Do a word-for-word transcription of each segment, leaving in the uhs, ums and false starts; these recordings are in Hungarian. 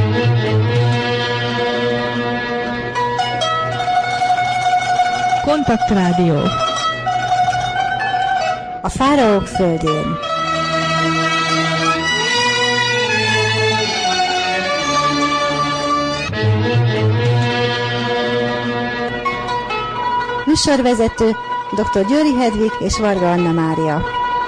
Kontaktrádió. A fáraók földjén. Műsorvezető dr. Győri Hedvig és Varga Anna Mária.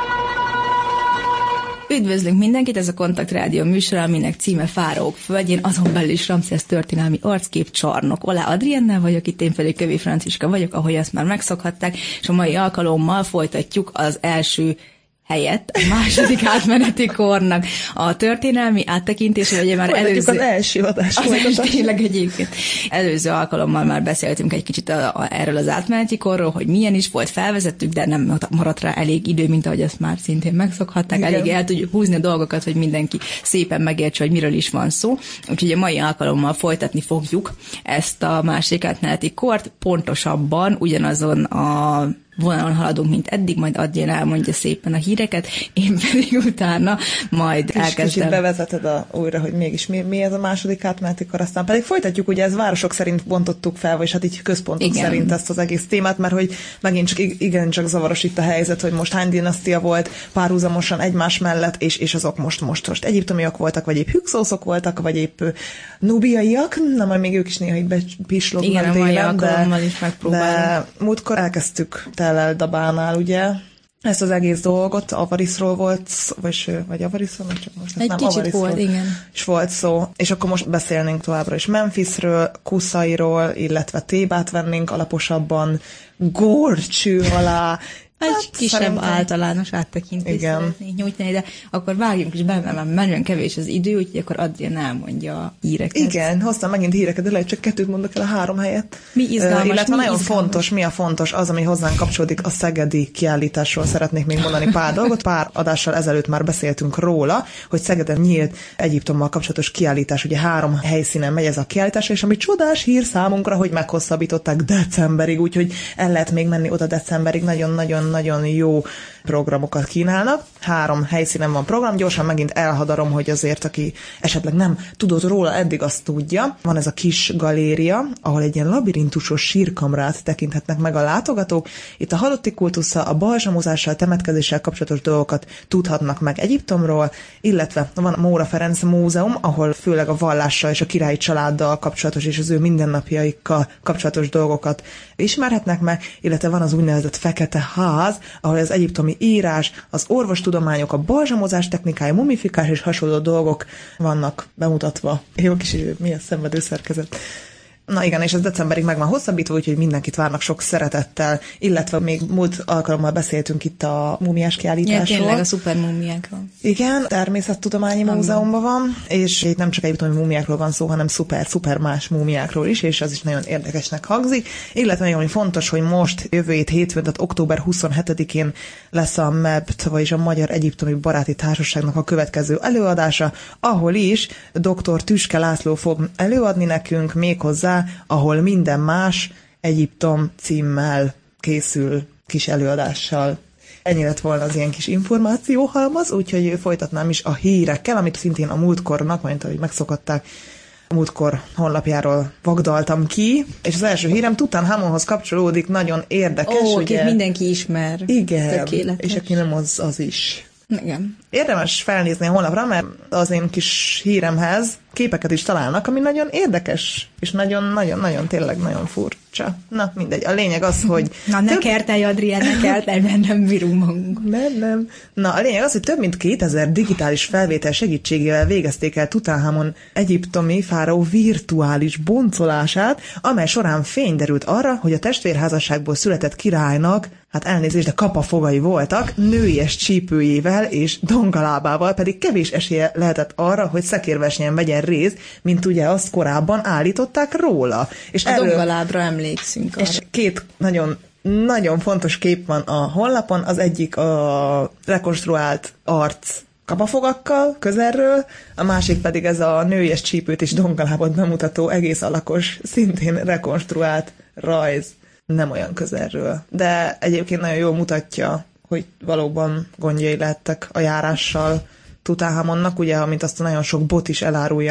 Üdvözlünk mindenkit, ez a Kontaktrádió műsora, aminek címe Fáraók földjén, azon belül is Ramszesz történelmi arckép csarnok. Olá Adriennel vagyok, itt én pedig Kövi Franciska vagyok, ahogy azt már megszokhatták, és a mai alkalommal folytatjuk az első helyett a második átmeneti kornak a történelmi áttekintése, ugye már előző... az első adás az első, tényleg egyébként. Előző alkalommal már beszéltünk egy kicsit a, a, erről az átmeneti korról, hogy milyen is volt, felvezettük, de nem maradt rá elég idő, mint ahogy ezt már szintén megszokhatták. Igen. Elég el tudjuk húzni a dolgokat, hogy mindenki szépen megértse, hogy miről is van szó. Úgyhogy a mai alkalommal folytatni fogjuk ezt a második átmeneti kort, pontosabban ugyanazon a vonalon haladunk, mint eddig, majd Adjén elmondja szépen a híreket, én pedig utána majd Kis, elkezdem. Kicsit bevezeted a, újra, hogy mégis mi, mi ez a második átmeneti kor, aztán pedig folytatjuk, ugye ez városok szerint bontottuk fel, vagy hát így központok Igen. szerint ezt az egész témát, mert hogy megint csak igen csak zavaros itt a helyzet, hogy most hány dinasztia volt párhuzamosan egymás mellett, és, és azok most, most, most egyiptomiak voltak, vagy épp hükszószok voltak, vagy épp nubiaiak, na majd még ők is néha így bepislognak Igen, délen, de, is de múltkor elkezdtük Tell el-Dabánál, ugye, ezt az egész dolgot, Avariszról volt, vagy, vagy Avariszról, vagy csak most egy nem kicsit Avariszról volt, igen. És volt szó, és akkor most beszélnénk továbbra is Memphisről, Kuszairól, illetve Tébát vennénk alaposabban, górcső alá. Egy hát, kisebb szerintem... általános áttekintést szeretnék nyújtani, de akkor vágjunk is be, mert nagyon kevés az idő, úgyhogy akkor Adrien elmondja a híreket. Igen, hoztam megint híreket, de lehet csak kettőt mondok el a három helyet. Mi izgalmas, uh, illetve mi nagyon izgalmas. fontos, mi a fontos, az, ami hozzánk kapcsolódik, a szegedi kiállításról szeretnék még mondani pár dolgot. Pár adással ezelőtt már beszéltünk róla, hogy Szegeden nyílt Egyiptommal kapcsolatos kiállítás, ugye három helyszínen megy ez a kiállítás, és ami csodás hír számunkra, hogy meghosszabbították decemberig, úgyhogy el lehet még menni oda decemberig, nagyon-nagyon nagyon jó programokat kínálnak. Három helyszínen van program, gyorsan megint elhadarom, hogy azért, aki esetleg nem tudott róla, eddig azt tudja. Van ez a kis galéria, ahol egy ilyen labirintusos sírkamrát tekinthetnek meg a látogatók. Itt a halotti kultusszal, a balzsamozással, temetkezéssel kapcsolatos dolgokat tudhatnak meg Egyiptomról, illetve van a Móra Ferenc Múzeum, ahol főleg a vallással és a királyi családdal kapcsolatos és az ő mindennapjaikkal kapcsolatos dolgokat ismerhetnek meg, illetve van az úgynevezett Fekete Ház, ahol az egyiptomi írás, az orvostudományok, a balzsamozás technikája, mumifikás és hasonló dolgok vannak bemutatva. Jó kis mi a szenvedő szerkezet. Na igen, és ez decemberig meg van hosszabbítva, úgyhogy mindenkit várnak sok szeretettel, illetve még múlt alkalommal beszéltünk itt a múmiás kiállításról. Ja, tényleg a szupermúmiákról. Igen, természettudományi Amen. múzeumban van, és itt nem csak egyiptomi múmiákról van szó, hanem szuper, szuper más múmiákról is, és az is nagyon érdekesnek hangzik. Illetve még ami fontos, hogy most jövő hét hétfőn, tehát október huszonhetedikén lesz a em e bé té, vagyis a Magyar Egyiptomi Baráti Társaságnak a következő előadása, ahol is dr. Tüske László fog előadni nekünk méghozzá, ahol minden más Egyiptom címmel készül kis előadással. Ennyi lett volna az ilyen kis információhalmaz, úgyhogy folytatnám is a hírekkel, amit szintén a múltkornak, majd ahogy megszokották, a múltkor honlapjáról vagdaltam ki, és az első hírem Tutanhamonhoz kapcsolódik, nagyon érdekes. Ó, ugye, akit mindenki ismer. Igen, tökéletes. És aki nem, az, az is. Igen. Érdemes felnézni a honlapra, mert az én kis híremhez képeket is találnak, ami nagyon érdekes, és nagyon-nagyon-nagyon tényleg nagyon furcsa. Na, mindegy. A lényeg az, hogy... Na, ne több... kertelj, Adrián, ne kertelj, mert nem bírunk magunk. Nem, nem. Na, a lényeg az, hogy több mint kétezer digitális felvétel segítségével végezték el Tutanhamon egyiptomi fáraó virtuális boncolását, amely során fény derült arra, hogy a testvérházasságból született királynak, hát elnézést, de kapafogai voltak, nőies csípőjével és dongalábával, pedig kevés esélye lehetett arra, hogy szekérversenyen vegyen részt, mint ugye azt korábban állították róla. És a erről, dongalábra emlékszünk arra. És két nagyon, nagyon fontos kép van a honlapon, az egyik a rekonstruált arc kapafogakkal közelről, a másik pedig ez a nőies csípőt és dongalábot bemutató egész alakos, szintén rekonstruált rajz. Nem olyan közelről. De egyébként nagyon jól mutatja, hogy valóban gondjai lettek a járással Tutanhamonnak, ugye, amint azt a nagyon sok bot is elárulja.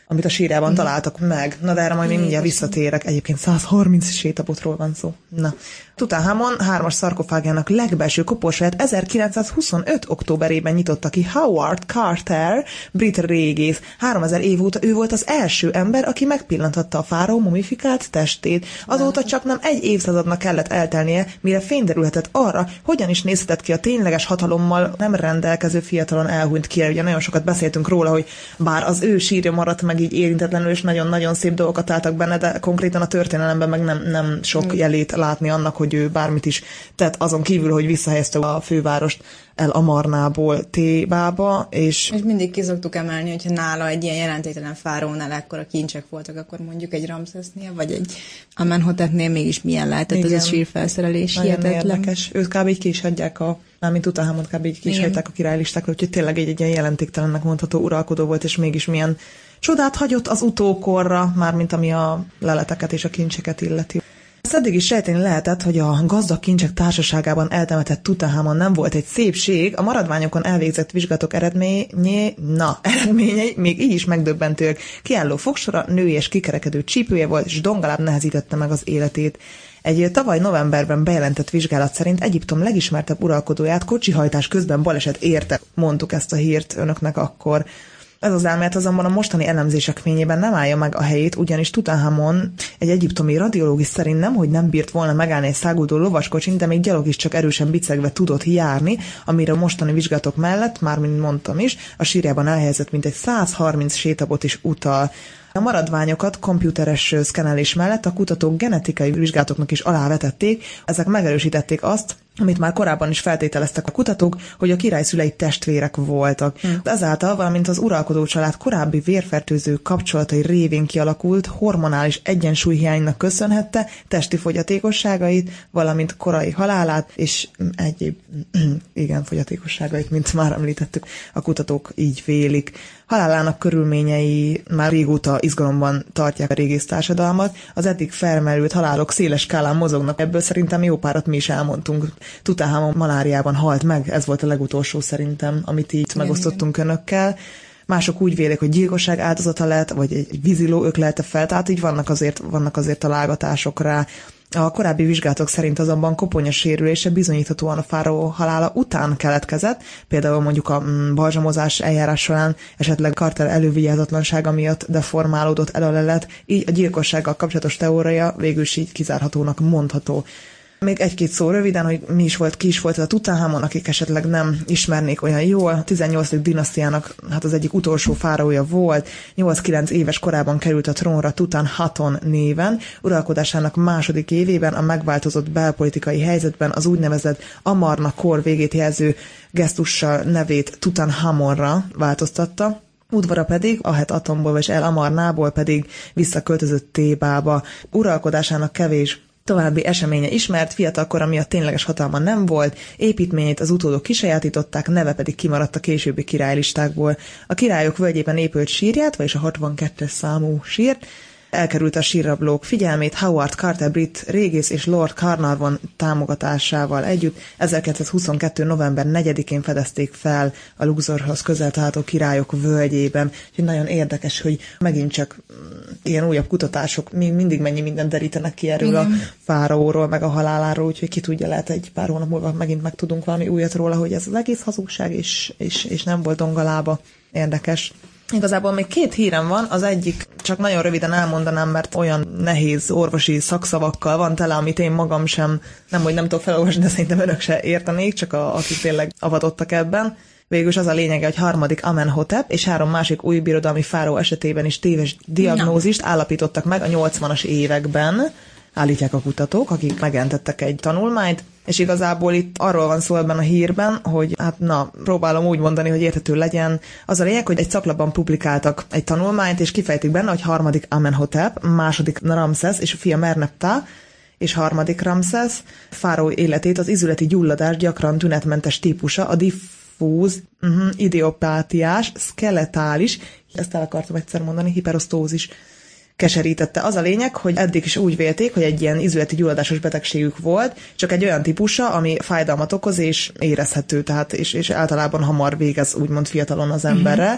amit a sírjában mm. találtak meg. Na de erre majd még mindjárt visszatérek. Egyébként száz harminc sétabotról van szó. Na. Tutanhamon hármas szarkofágjának legbelső koporsóját ezerkilencszázhuszonöt októberében nyitotta ki Howard Carter, brit régész. háromezer év óta ő volt az első ember, aki megpillantatta a fáraó mumifikált testét. Azóta csak nem egy évszázadnak kellett eltelnie, mire fényderülhetett arra, hogyan is nézhetett ki a tényleges hatalommal nem rendelkező fiatalon elhunyt Kira. Ugye nagyon sokat beszéltünk róla, hogy bár az ő sírja maradt meg így érintetlenül, és nagyon-nagyon szép dolgokat álltak benne, de konkrétan a történelemben meg nem, nem sok jelét látni annak, hogy ő bármit is tett, azon kívül, hogy visszahelyezte a fővárost El Amarnából Thébába, és... És mindig ki szoktuk emelni, hogyha nála egy ilyen jelentéktelen fáraónál ekkora kincsek voltak, akkor mondjuk egy Ramszesznél, vagy egy Amenhotepnél mégis milyen lehetett. Igen, ez a sírfelszerelés. Nagyon hihetetlen. Érdekes. Őt kb. Így ki is hagyják a, mármint Tutanhamont kb. Így ki is hagyták a királylistákról, úgyhogy tényleg egy, egy ilyen jelentéktelennek mondható uralkodó volt, és mégis milyen csodát hagyott az utókorra, mármint ami a leleteket és a kincseket illeti. Ezt eddig is sejteni lehetett, hogy a gazdag kincsek társaságában eltemetett Tutanhamon nem volt egy szépség, a maradványokon elvégzett vizsgálatok eredménye, na, eredményei még így is megdöbbentőek. Kiálló fogsora, női és kikerekedő csípője volt, és dongalább nehezítette meg az életét. Egy tavaly novemberben bejelentett vizsgálat szerint Egyiptom legismertebb uralkodóját kocsihajtás közben baleset érte. Mondtuk ezt a hírt önöknek akkor. Ez az elmélet azonban a mostani elemzések fényében nem állja meg a helyét, ugyanis Tutanhamon egy egyiptomi radiológus szerint nemhogy nem bírt volna megállni egy száguldó lovaskocsin, de még gyalog is csak erősen bicegve tudott járni, amire a mostani vizsgálatok mellett, már mint mondtam is, a sírjában elhelyezett mintegy száz harminc sétabot is utal. A maradványokat komputeres szkennelés mellett a kutatók genetikai vizsgálatoknak is alávetették, ezek megerősítették azt, amit már korábban is feltételeztek a kutatók, hogy a király szülei testvérek voltak. Hmm. Ezáltal, valamint az uralkodó család korábbi vérfertőző kapcsolatai révén kialakult hormonális egyensúlyhiánynak köszönhette testi fogyatékosságait, valamint korai halálát és egyéb igen, fogyatékosságait, mint már említettük, a kutatók így vélik. Halálának körülményei már régóta izgalomban tartják a régész társadalmat. Az eddig felmerült halálok széles skálán mozognak, ebből szerintem jó párat mi is elmondtunk. Tutanhamon maláriában halt meg, ez volt a legutolsó szerintem, amit így igen, megosztottunk igen. önökkel. Mások úgy vélik, hogy gyilkosság áldozata lett, vagy egy víziló öklelte fel, tehát így vannak azért, vannak azért találgatások rá. A korábbi vizsgálatok szerint azonban koponya sérülése bizonyíthatóan a fáraó halála után keletkezett, például mondjuk a balzsamozás eljárás során esetleg Carter elővigyázatlansága miatt deformálódott el a lelet, így a gyilkossággal kapcsolatos teória végül is így kizárhatónak mondható. Még egy-két szó röviden, hogy mi is volt, ki is volt ez a Tutanhamon, akik esetleg nem ismernék olyan jól. A tizennyolcadik dinasztiának hát az egyik utolsó fáraója volt, nyolc-kilenc éves korában került a trónra Tutanhaton néven. Uralkodásának második évében a megváltozott belpolitikai helyzetben az úgynevezett Amarna kor végét jelző gesztussal nevét Tutanhamonra változtatta. Udvara pedig Ahet-atomból és El Amarnából pedig visszaköltözött Thébába. Uralkodásának kevés további eseménye ismert, fiatalkora miatt tényleges hatalma nem volt, építményét az utódok kisajátították, neve pedig kimaradt a későbbi királylistákból. A királyok völgyében épült sírját, vagyis a hatvankettes számú sírt, elkerült a sírrablók figyelmét Howard Carter brit régész és Lord Carnarvon támogatásával együtt. ezerkilencszázhuszonkettő. november negyedikén fedezték fel a Luxorhoz közel található királyok völgyében. Úgyhogy nagyon érdekes, hogy megint csak ilyen újabb kutatások még mindig mennyi mindent derítenek ki erről igen. a fáraóról, meg a haláláról, úgyhogy ki tudja, lehet egy pár hónap múlva megint megtudunk valami újat róla, hogy ez az egész hazugság, és, és, és nem volt dongalába. Érdekes. Igazából még két hírem van, az egyik csak nagyon röviden elmondanám, mert olyan nehéz orvosi szakszavakkal van tele, amit én magam sem, nem hogy nem tudok felolvasni, de szerintem önök se értenék, csak a, akik tényleg avatottak ebben. Végülis az a lényege, hogy harmadik Amenhotep és három másik új birodalmi fáraó esetében is téves diagnózist no. állapítottak meg a nyolcvanas években, állítják a kutatók, akik megjelentettek egy tanulmányt, és igazából itt arról van szó ebben a hírben, hogy hát na, próbálom úgy mondani, hogy érthető legyen. Az a lényeg, hogy egy szaklapban publikáltak egy tanulmányt, és kifejtik benne, hogy harmadik Amenhotep, második Ramszesz és a fia Merneptah, és harmadik Ramszesz fáraó életét az izületi gyulladás gyakran tünetmentes típusa, a diffúz, uh-huh, idiopátiás, skeletális, ezt el akartam egyszer mondani, hiperosztózis keserítette. Az a lényeg, hogy eddig is úgy vélték, hogy egy ilyen izületi gyulladásos betegségük volt, csak egy olyan típusa, ami fájdalmat okoz és érezhető, tehát és, és általában hamar végez úgymond fiatalon az emberre. Mm-hmm.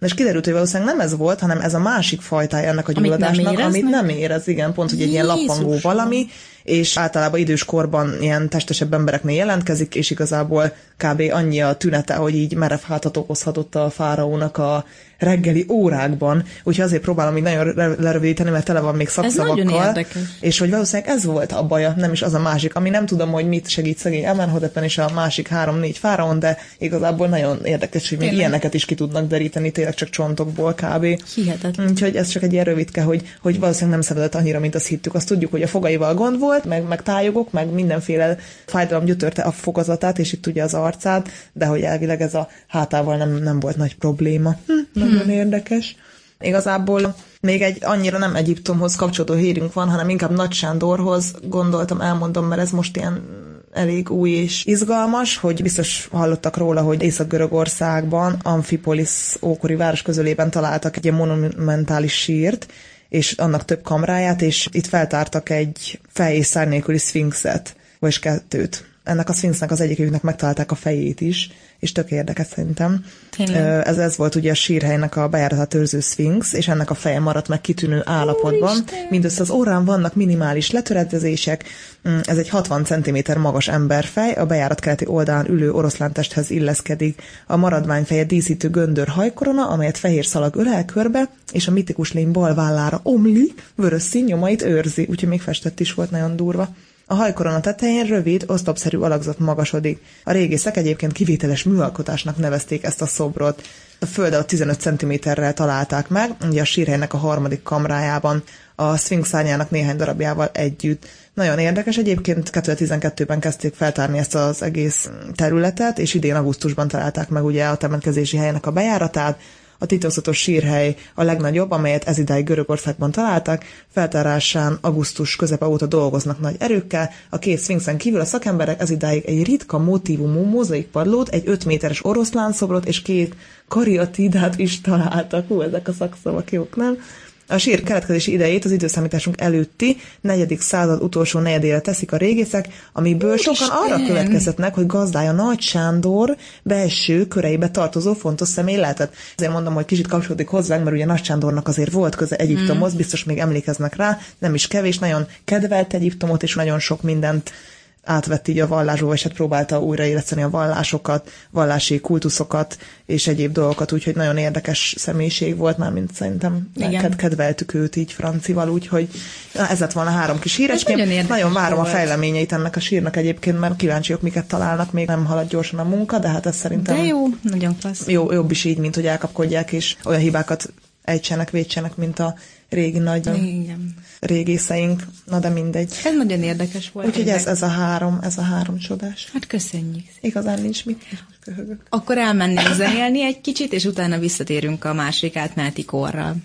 Na és kiderült, hogy valószínűleg nem ez volt, hanem ez a másik fajtája ennek a gyulladásnak, amit nem, amit nem érez, igen, pont, hogy egy ilyen lappangó valami, és általában idős korban ilyen testesebb embereknél jelentkezik, és igazából kb. Annyi a tünete, hogy így merev hátat okozhatott a fáraónak a reggeli órákban, úgyhogy azért próbálom így nagyon lerövidíteni, mert tele van még szakszavakkal, és hogy valószínűleg ez volt a baja, nem is az a másik, ami nem tudom, hogy mit segít szegény Amenhotepen és a másik három-négy fáraón, de igazából nagyon érdekes, hogy még tényleg ilyeneket is ki tudnak deríteni, tényleg csak csontokból kb. Hihetetlen. Úgyhogy ez csak egy ilyen rövidke, hogy, hogy valószínűleg nem szenvedett annyira, mint azt hittük. Azt tudjuk, hogy a fogaival gond volt, meg, meg tájogok, meg mindenféle fájdalom gyötörte a fogazatát, és itt ugye az arcát, de hogy elvileg ez a hátával nem, nem volt nagy probléma. Hm, nagyon hmm. érdekes. Igazából még egy annyira nem Egyiptomhoz kapcsolódó hírünk van, hanem inkább Nagy Sándorhoz gondoltam, elmondom, mert ez most ilyen elég új és izgalmas, hogy biztos hallottak róla, hogy Észak-Görögországban, Amfipolis ókori város közelében találtak egy ilyen monumentális sírt, és annak több kamráját, és itt feltártak egy fej és szárny nélküli szfinxet, vagy kettőt. Ennek a szfinxnek az egyiküknek megtalálták a fejét is, és tök érdekes szerintem. Tényleg? Ez, ez volt ugye a sírhelynek a bejáratát őrző szfinx, és ennek a feje maradt meg kitűnő állapotban. Úristen. Mindössze az órán vannak minimális letöredezések, ez egy hatvan centiméter magas emberfej, a bejárat keleti oldalán ülő oroszlántesthez illeszkedik. A maradványfeje díszítő göndör hajkorona, amelyet fehér szalag ölel körbe, és a mitikus lény bal vállára omlik, vörös színnyomait őrzi, úgyhogy még festett is volt, nagyon durva. A hajkorona tetején rövid, oszlopszerű alakzat magasodik. A régészek egyébként kivételes műalkotásnak nevezték ezt a szobrot. A föld alatt tizenöt centiméterrel találták meg, ugye a sírhelynek a harmadik kamrájában, a szfinx szárnyának néhány darabjával együtt. Nagyon érdekes, egyébként kétezer-tizenkettőben kezdték feltárni ezt az egész területet, és idén augusztusban találták meg ugye a temetkezési helynek a bejáratát. A titokzatos sírhely a legnagyobb, amelyet ezidáig Görögországban találtak, feltárásán augusztus közepe óta dolgoznak nagy erőkkel. A két szfinxen kívül a szakemberek ezidáig egy ritka motívumú mozaikpadlót, egy öt méteres oroszlánszobrot és két kariatidát is találtak. Hú, ezek a szakszavak jók, nem? A sír keletkezési idejét az időszámításunk előtti negyedik század utolsó negyedére teszik a régészek, amiből sokan arra következtetnek, hogy gazdája Nagy Sándor belső köreibe tartozó fontos személy lehetett. Ezért mondom, hogy kicsit kapcsolódik hozzánk, mert ugye Nagy Sándornak azért volt köze Egyiptomhoz, biztos még emlékeznek rá, nem is kevés, nagyon kedvelt Egyiptomot, és nagyon sok mindent átvett így a vallásból, és hát próbálta újraéleszteni a vallásokat, vallási kultuszokat és egyéb dolgokat, úgyhogy nagyon érdekes személyiség volt már, mint szerintem ked- kedveltük őt így Francival, úgyhogy na, ez lett volna három kis hírecském. Nagyon, nagyon várom volt a fejleményeit ennek a sírnak egyébként, mert kíváncsiak, miket találnak, még nem halad gyorsan a munka, de hát ez szerintem... De jó, nagyon klassz. Jó, jobb is így, mint hogy elkapkodják, és olyan hibákat ejtsenek, vétsenek, mint a régi nagy igen. régészeink. Na de mindegy. Ez nagyon érdekes volt. Úgyhogy ez, ez a három, ez a három csodás. Hát köszönjük. Igazán nincs mit. Köhögök. Akkor elmennénk zenélni egy kicsit, és utána visszatérünk a másik átmeneti korral.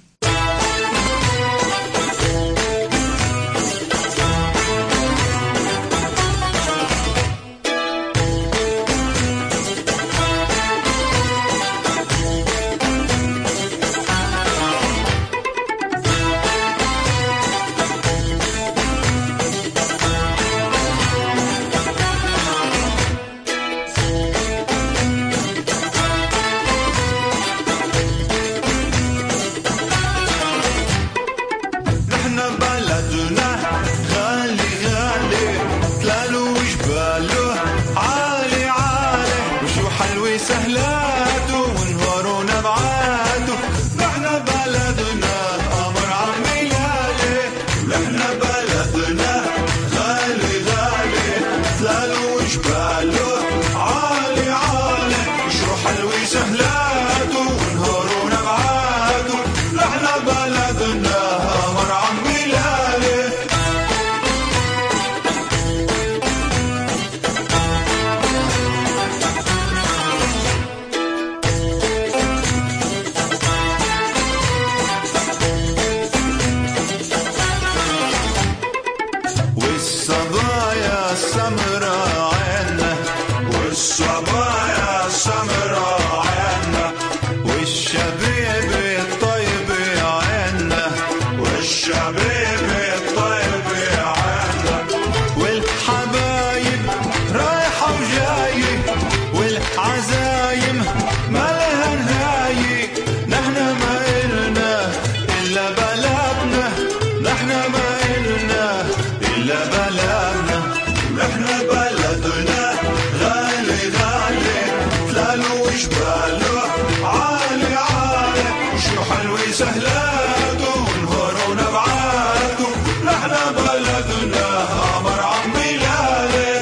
سهلاته ونهارون ابعاده نحنا بلدنا قمر عم بلاله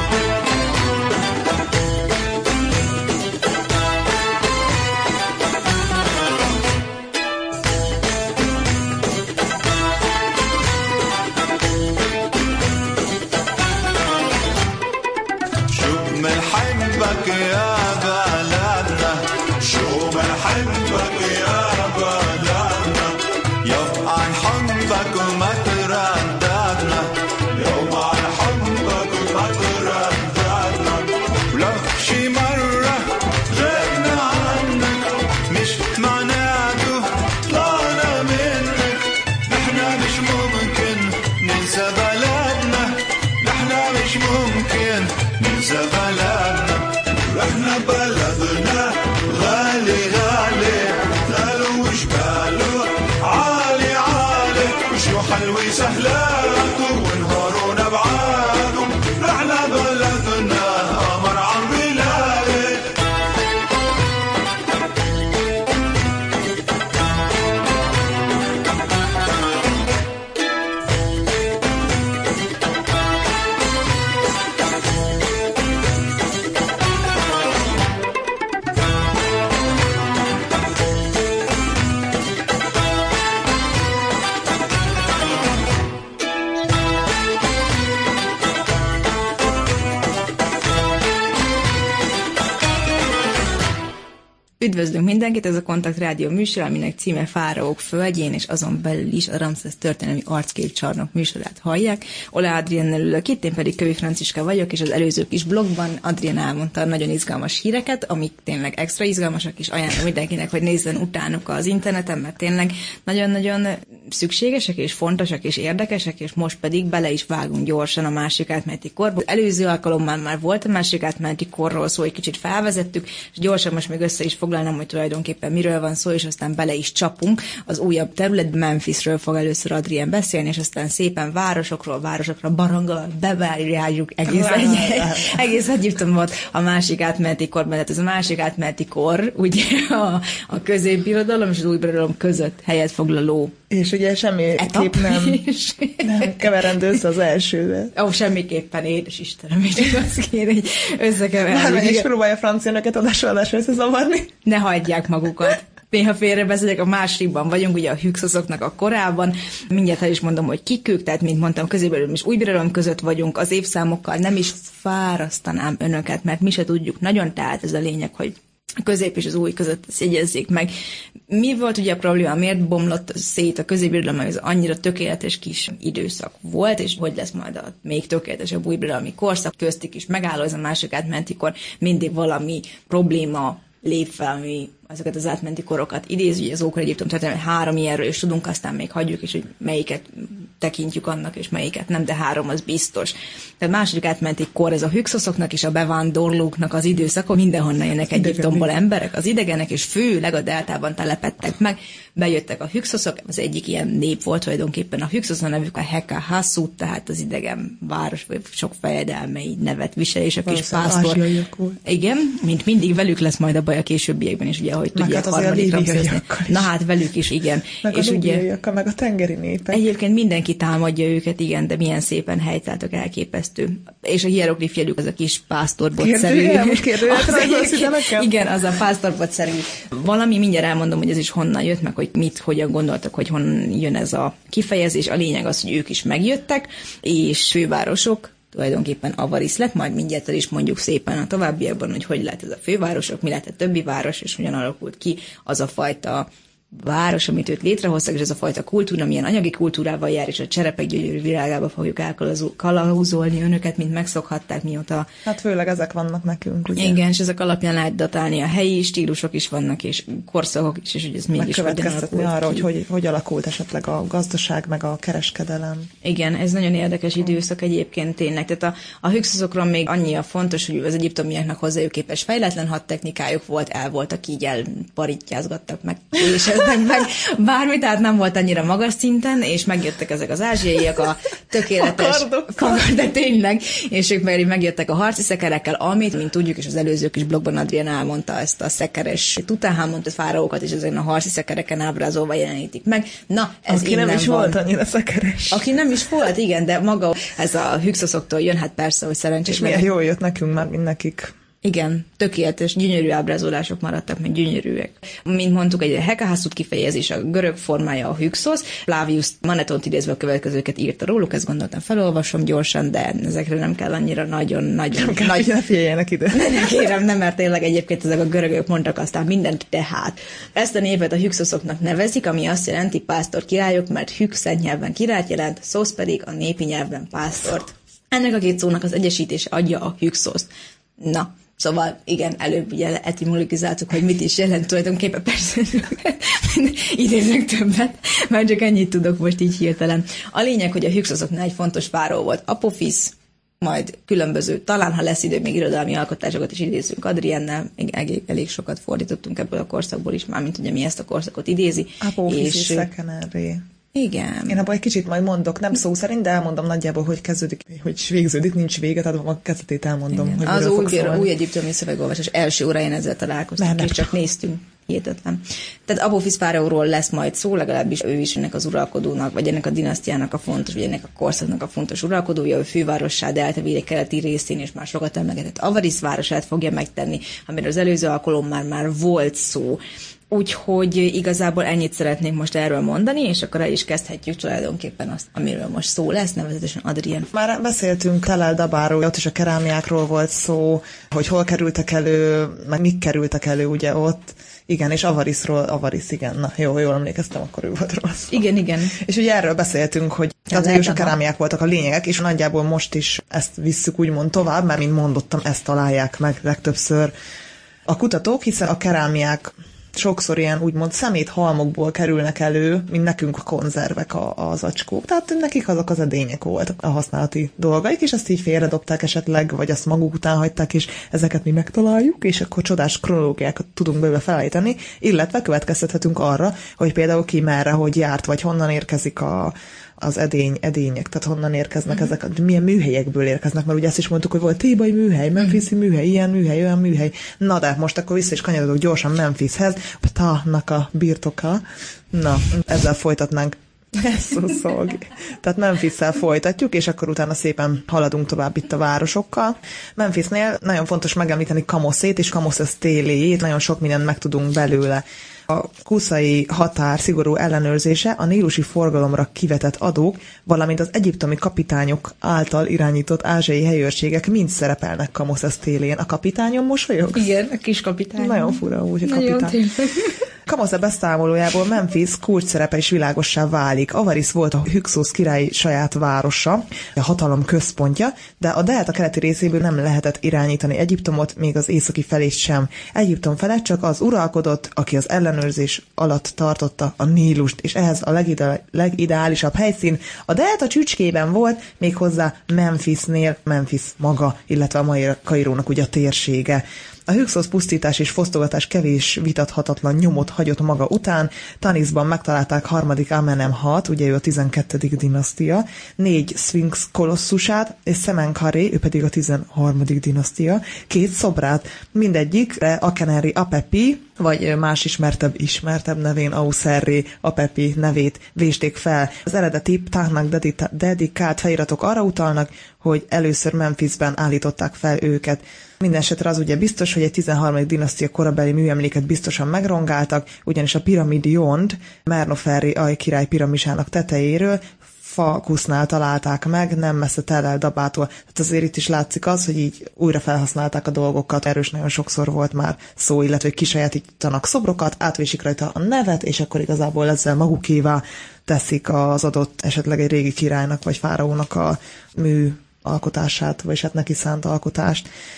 بنحبك يا بلدنا شو بنحبك يا بلدنا يوم عن حبك وما ترددنا يوم عن حبك وما ترددنا ولو شي مرة غبنا عنك مش معناته طلعنا منك نحنا مش ممكن ننسى بلدنا نحنا مش ممكن ننسى بلدنا رحنا بلدنا غالي غالي قالوا وش قالوا عالي عالي وشو حلوة سهلاته ونهارون ابعاده رحنا بلدنا قمر عم بلاله Üdvözlünk mindenkit, ez a Kontakt Rádió műsor, aminek címe Fáraók földjén, és azon belül is a Ramszesz történelmi arcképcsarnok műsorát hallják. Ola Adriennel ülök itt, én pedig Kövi Franciska vagyok, és az előző kis blogban Adrien elmondta nagyon izgalmas híreket, amik tényleg extra izgalmasak, és ajánlom mindenkinek, hogy nézzen utánuk az interneten, mert tényleg nagyon-nagyon szükségesek, és fontosak, és érdekesek, és most pedig bele is vágunk gyorsan a másik átmeneti korba. Az előző alkalommal már volt a másik átmeneti korról szó, egy kicsit felvezettük, és gyorsan most még össze is foglalnám, hogy tulajdonképpen miről van szó, és aztán bele is csapunk. Az újabb terület Memphisről fog először Adrien beszélni, és aztán szépen városokról, városokra baranggal bevárjáljuk egész, egy, egész Egyiptomot a másik átmeneti korban. Tehát ez a másik átmeneti kor, ugye a, a középbirodalom és az új birodalom között helyet foglaló. És ugye semmiképp nem, nem keverendő össze az elsővel. Ó, semmiképpen, édes Istenem, így azt kér, hogy összekeverni. Már is próbálja francia nőket adásra-adásra összezavarni. Ne hagyják magukat. Néha félrebeszélek, a másodikban vagyunk, ugye a hüksoszoknak a korában. Mindjárt el is mondom, hogy kik ők, tehát mint mondtam, középbirodalom és új birodalom között vagyunk, az évszámokkal nem is fárasztanám önöket, mert mi se tudjuk nagyon, tehát ez a lényeg, hogy a közép és az új között ezt jegyezzék meg. Mi volt ugye a probléma, miért bomlott szét a középbirodalom, hogy ez annyira tökéletes kis időszak volt, és hogy lesz majd a még tökéletesebb új birodalmi korszak, köztük is megálló, ez a másik átmeneti kor, mindig valami probléma lép fel, ami azokat az átmeneti korokat idéz, ugye az Ókori Egyiptom, tehát három ilyenről is tudunk, aztán még hagyjuk, és hogy melyiket tekintjük annak, és melyiket nem, de három az biztos. Tehát második átmeneti kor, ez a hüksoszoknak és a bevándorlóknak az időszaka, mindenhonnan jönnek Egyiptomból emberek, az idegenek, és főleg a deltában telepedtek meg, bejöttek a hüksoszok, az egyik ilyen nép volt tulajdonképpen a hüksosz, a nevük a Heka Hassut, tehát az idegen város, vagy sok fejedelmei nevet visel, és a kis pásztor. Igen, mint mindig velük lesz majd a baj a későbbiekben is, ugye, hogy tudják hát harmadik Ramszeszni. Na hát velük is, igen. Meg és a ugye, meg a tengeri népek. Egyébként mindenki támadja őket, igen, de milyen szépen helytáltak, elképesztő. És a hieroglif jelük az a kis pásztorbotszerű. Igen, az a pásztorbotszerű. Valami, mindjárt elmondom, hogy ez is honnan jött, meg hogy mit, hogyan gondoltak, hogy honnan jön ez a kifejezés. A lényeg az, hogy ők is megjöttek, és fővárosok, tulajdonképpen Avaris lett, majd mindjárt el is mondjuk szépen a továbbiakban, hogy hogy lehet ez a fővárosok, mi lehet a többi város, és hogyan alakult ki az a fajta város, amit őt létrehoztak, és ez a fajta kultúra, milyen anyagi kultúrával jár, és a cserepek gyönyörű világába fogjuk elkalauzolni önöket, mint megszokhatták mióta. Hát főleg ezek vannak nekünk, ugye? Igen, és ezek alapján lehet datálni, a helyi stílusok is vannak, és korszakok is, és hogy ez mégis hogyan alakult arra, hogy, hogy hogy alakult esetleg a gazdaság, meg a kereskedelem. Igen, ez nagyon érdekes időszak egyébként tényleg. Tehát a, a hüksoszokról még annyi a fontos, hogy az egyiptomiaknak hozzájuk képes fejletlen hadtechnikájuk volt, el voltak így elparittyázgattak meg, és ez kérdezzetek meg bármi, tehát nem volt annyira magas szinten, és megjöttek ezek az ázsiaiak a tökéletes fakar, de tényleg, és ők meg megjöttek a harci szekerekkel, amit, mint tudjuk, és az előző kis blogban Adrián elmondta ezt a szekeres Tutanhamont, a fáraókat, és ezen a harci szekereken ábrázolva jelenítik meg. Na, ez Aki nem is van. volt annyira szekeres. Aki nem is volt, igen, de maga ez a Hükszosoktól jön, hát persze, hogy szerencsés. És milyen jól jött nekünk már, mint nekik. Igen, tökéletes, gyönyörű ábrázolások maradtak, mint gyönyörűek. Mint mondtuk, egy Hekahaszut kifejezés, a görög formája a Hükszosz. Flavius Manetont idézve a következőket írta róluk, ezt gondoltam, felolvasom gyorsan, de ezekre nem kell annyira nagyon-nagyon... Nem kell, nagy... ne figyeljenek ide. Ne kérem, nem, mert tényleg egyébként ezek a görögök mondtak aztán mindent tehát. Ezt a névet a Hüksoszoknak nevezik, ami azt jelenti pásztor királyok, mert Hük szent nyelven királyt jelent, szosz pedig a népi nyelven pásztort. Ennek a két szónak az egyesítése adja a Hükszoszt. Na, szóval igen, előbb ugye etimologizáltuk, hogy mit is jelent tulajdonképpen, persze idéznek többet, már csak ennyit tudok most így hirtelen. A lényeg, hogy a Hüksoszoknál egy fontos fáraó volt Apofisz, majd különböző, talán ha lesz idő, még irodalmi alkotásokat is idézünk Adriennel, elég, elég sokat fordítottunk ebből a korszakból is, mármint ugye mi ezt a korszakot idézi. Apofisz és Szekenerré. Igen. Én abban egy kicsit majd mondok, nem szó szerint, de elmondom nagyjából, hogy kezdődik, hogy végződik, nincs vége, tehát a kezdetét elmondom, igen. hogy az új, új egyiptomi szövegolvasás első óráján ezzel találkoztunk, és csak néztünk. Hihetetlen. Tehát Apofisz fáraóról lesz majd szó, legalábbis ő is ennek az uralkodónak, vagy ennek a dinasztiának a fontos, vagy ennek a korszaknak a fontos uralkodója, ő fővárossá, de általában keleti részén, és már sokat emlegetett Avarisz városát fogja megtenni, amiről az előző alkalom már, már volt szó. Úgyhogy igazából ennyit szeretnék most erről mondani, és akkor el is kezdhetjük tulajdonképpen azt, amiről most szó lesz, nevezetesen Adrien. Már beszéltünk Tel el-Dabáról, ott is a kerámiákról volt szó, hogy hol kerültek elő, meg mik kerültek elő ugye ott. Igen, és Avariszról, Avarisz, igen, na jó, jól emlékeztem, akkor ő volt rossz. Igen, igen. És ugye erről beszéltünk, hogy az végül a kerámiák voltak a lényegek, és nagyjából most is ezt visszük úgymond tovább, mert mint mondottam, ezt találják meg legtöbbször a kutatók, hiszen a kerámiák sokszor ilyen úgymond szeméthalmokból kerülnek elő, mint nekünk a konzervek, a, az acskók. Tehát nekik azok az edények voltak a használati dolgaik, és ezt így félredobták esetleg, vagy azt maguk után hagyták, és ezeket mi megtaláljuk, és akkor csodás kronológiákat tudunk belőle felállítani, illetve következtethetünk arra, hogy például ki merre, hogy járt, vagy honnan érkezik a az edény, edények, tehát honnan érkeznek uh-huh. ezek, milyen műhelyekből érkeznek, mert ugye ezt is mondtuk, hogy volt Thébai műhely, Memphiszi műhely, ilyen műhely, olyan műhely. Na de most akkor vissza is kanyarodok gyorsan Memphishez, Ptahnak a birtoka. Na, ezzel folytatnánk. Szuszog. Tehát Memphisszel folytatjuk, és akkor utána szépen haladunk tovább itt a városokkal. Memphisnél nagyon fontos megemlíteni Kamoszét és Kamoszesz téléjét, nagyon sok mindent megtudunk belőle. A kuszai határ szigorú ellenőrzése, a nílusi forgalomra kivetett adók, valamint az egyiptomi kapitányok által irányított ázsiai helyőrségek mind szerepelnek Kamoszesz télén. A kapitányon mosolyog? Igen, a kis kapitány. Nagyon fura úgy, a kapitány. Kamosze beszámolójából Memphis kulcs szerepe is világossá válik. Avarisz volt a Hüksosz király saját városa, a hatalom központja, de a delta keleti részéből nem lehetett irányítani Egyiptomot, még az északi felét sem. Egyiptom felett csak az uralkodott, aki az ellenőrzés alatt tartotta a Nílust, és ehhez a legide- legideálisabb helyszín a delta csücskében volt, méghozzá Memphisnél, Memphis maga, illetve a mai Kairónak ugye a térsége. A Hüksosz pusztítás és fosztogatás kevés vitathatatlan nyomot hagyott maga után. Taniszban megtalálták harmadik Amenemhat, ugye ő a tizenkettedik dinasztia, négy szfinx kolosszusát, és Semenkhare, ő pedig a tizenharmadik dinasztia, két szobrát, mindegyikre Akeneri Apepi, vagy más ismertebb, ismertebb nevén Auserre Apepi nevét vésték fel. Az eredeti Ptahnak dedikált feliratok arra utalnak, hogy először Memphisben állították fel őket. Mindenesetre az ugye biztos, hogy egy tizenharmadik dinasztia korabeli műemléket biztosan megrongáltak, ugyanis a piramidiont Mernoferri aj király piramisának tetejéről Fakusznál találták meg, nem messze Tel el-Dabától. Tehát azért itt is látszik az, hogy így újra felhasználták a dolgokat. Erős nagyon sokszor volt már szó, illetve hogy kisajátítanak szobrokat, átvésik rajta a nevet, és akkor igazából ezzel magukévá teszik az adott esetleg egy régi királynak vagy fáraónak a mű alkotását, vagy hát neki szánt alkotást.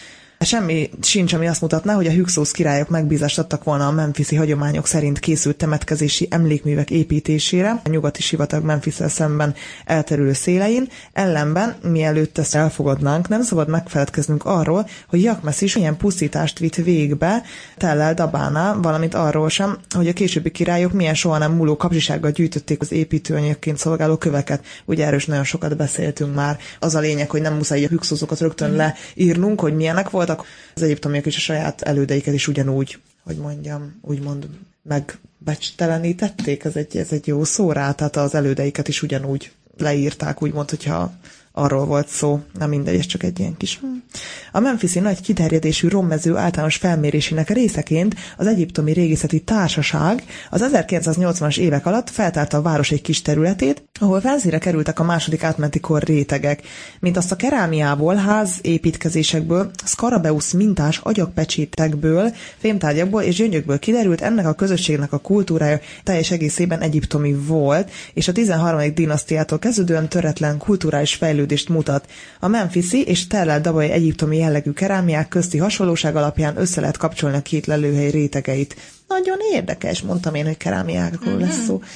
Semmi sincs, ami azt mutatná, hogy a Hyksos királyok megbízást adtak volna a memphisi hagyományok szerint készült temetkezési emlékművek építésére a nyugati sivatag Memphisszel szemben elterülő szélein. Ellenben, mielőtt ezt elfogadnánk, nem szabad megfeledkeznünk arról, hogy Jahmesz is milyen pusztítást vitt végbe Tell el-Dabánál, valamint arról sem, hogy a későbbi királyok milyen soha nem múló kapzsisággal gyűjtötték az építőanyagként szolgáló köveket. Ugye erről is nagyon sokat beszéltünk már. Az a lényeg, hogy nem muszáj a Hyksosokat rögtön mm. leírnunk, hogy milyenek voltak. Az egyiptomiak is a saját elődeiket is ugyanúgy, hogy mondjam, úgymond megbecstelenítették. Ez egy, ez egy jó szó rá, tehát az elődeiket is ugyanúgy leírták, úgymond, hogyha arról volt szó, nem mindegy, ez csak egy ilyen kis... A memphisi nagy kiterjedésű rommező általános felmérésének részeként az Egyiptomi Régészeti Társaság az ezerkilencszáznyolcvanas évek alatt feltárta a város egy kis területét, ahol felszínre kerültek a második átmeneti kor rétegek. Mint azt a kerámiából, házépítkezésekből, szkarabeusz mintás agyagpecsétekből, fémtárgyakból és gyöngyökből kiderült, ennek a közösségnek a kultúrája teljes egészében egyiptomi volt, és a tizenharmadik dinasztiától kezdődően töretlen kulturális fejlődést mutat. A memphisi és Tell el-Dabai egyiptomi jellegű kerámiák közti hasonlóság alapján össze lehet kapcsolni a két lelőhely rétegeit. Nagyon érdekes, mondtam én, hogy kerámiákról mm-hmm. lesz szó.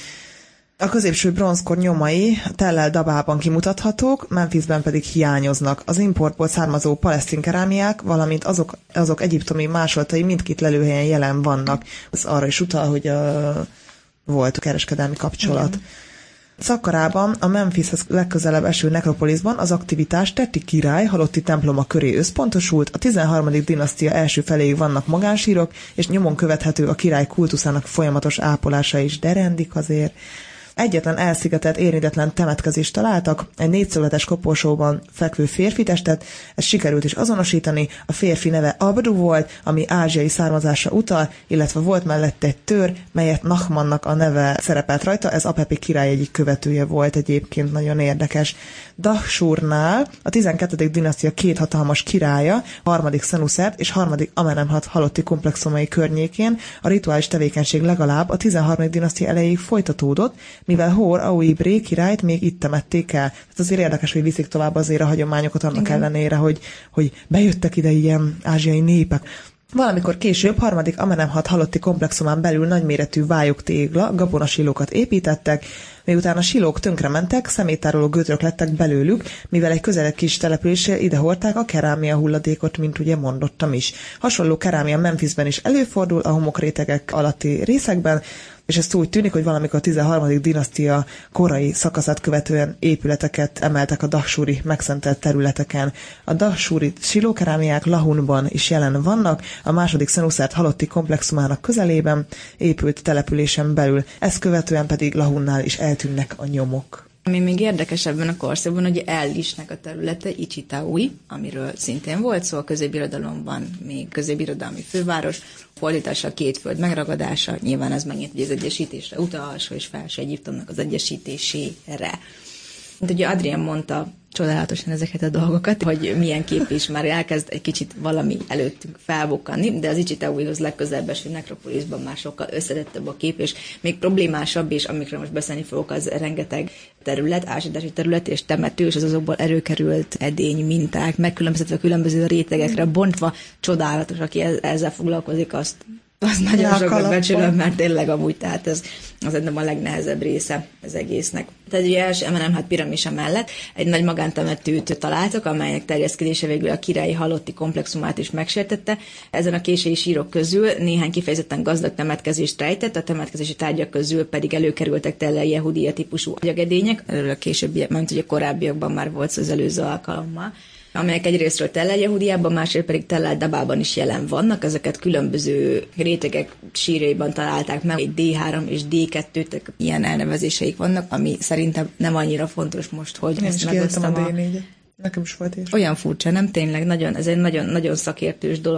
A középső bronzkor nyomai Tell el-Dabában kimutathatók, Memphisben pedig hiányoznak. Az importból származó palesztin kerámiák, valamint azok, azok egyiptomi másolatai mindkét lelőhelyen jelen vannak. Ez arra is utal, hogy a, volt kereskedelmi kapcsolat. Igen. Szakkarában, a Memphishez legközelebb eső nekropoliszban az aktivitás Teti király halotti temploma köré összpontosult, a tizenharmadik dinasztia első feléig vannak magánsírok, és nyomon követhető a király kultuszának folyamatos ápolása is, de rendik azért. Egyetlen elszigetelt, érintetlen temetkezést találtak, egy négyszögletes koporsóban fekvő férfi testet, ezt sikerült is azonosítani, a férfi neve Abdu volt, ami ázsiai származásra utal, illetve volt mellette egy tőr, melyet Nachmannak a neve szerepelt rajta, ez Apepi király egyik követője volt, egyébként nagyon érdekes. Dahshurnál a tizenkettedik dinasztia két hatalmas királya, harmadik Szenuszert és harmadik Amenemhat halotti komplexumai környékén a rituális tevékenység legalább a tizenharmadik dinasztia elejéig folytatódott, mivel Hor-Auibré királyt még itt temették el. Tehát azért érdekes, hogy viszik tovább azért a hagyományokat annak Igen. ellenére, hogy, hogy bejöttek ide ilyen ázsiai népek. Valamikor később harmadik Amenemhat halotti komplexumán belül nagyméretű vályogtégla gabonasilókat építettek, miután a silók tönkrementek, szeméttároló gödrök lettek belőlük, mivel egy közelebb kis településsel idehordták a kerámia hulladékot, mint ugye mondottam is. Hasonló kerámia Memphisben is előfordul a homokrétegek alatti részekben, és ez úgy tűnik, hogy valamikor a tizenharmadik dinasztia korai szakaszát követően épületeket emeltek a dahsúri megszentelt területeken. A dahsúri silókerámiák Lahunban is jelen vannak, a második Szenuszert halotti komplexumának közelében épült településen belül, ezt követően pedig Lahunnál is eltűnnek a nyomok. Ami még érdekes ebben a korszakban, hogy El-Lisnek a területe Icsitaui, amiről szintén volt szó, a középbirodalomban még középbirodalmi főváros, fordítása a két föld megragadása, nyilván ez megint az egyesítésre utal, alsó és felső Egyiptomnak az egyesítésére. Mint ugye Adrián mondta csodálatosan ezeket a dolgokat, hogy milyen kép is már elkezd egy kicsit valami előttünk felbukkanni, de az Icsitauihoz legközelebb eső nekropoliszban már sokkal összetettebb a kép, és még problémásabb, és amikről most beszélni fogok, az rengeteg terület, ásítási terület és temető, és az azokból előkerült edény minták, megkülönböztetve különböző rétegekre bontva, csodálatos, aki ezzel foglalkozik, azt az nagyon sokat becsülöm, mert tényleg amúgy, tehát ez az nem a legnehezebb része az egésznek. Tehát ugye első Amenemhat piramisa mellett egy nagy magántemetőt találtak, amelynek terjeszkedése végül a királyi halotti komplexumát is megsértette. Ezen a késői sírok közül néhány kifejezetten gazdag temetkezést rejtett, a temetkezési tárgyak közül pedig előkerültek Tell el-Yehudia típusú agyagedények, erről a későbbi, mert ugye korábbiakban már volt az előző alkalommal, amelyek egyrésztről Tell el-Yehudiában, másrészt pedig Tell el-Dabában is jelen vannak. Ezeket különböző rétegek sírjaiban találták meg, egy dé három és dé kettő, ilyen elnevezéseik vannak, ami szerintem nem annyira fontos most, hogy Én ezt megosztam. a dé négyet. Nekem is volt is. Olyan furcsa, nem tényleg, nagyon, ez egy nagyon, nagyon szakértős dolog.